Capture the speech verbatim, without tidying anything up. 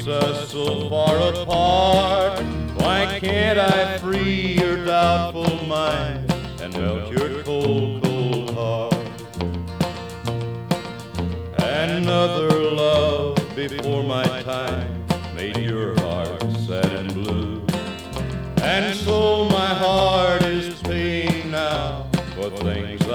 keeps us so far apart? Why can't I free your doubtful mind and melt your cold, cold heart? Another love before my time made your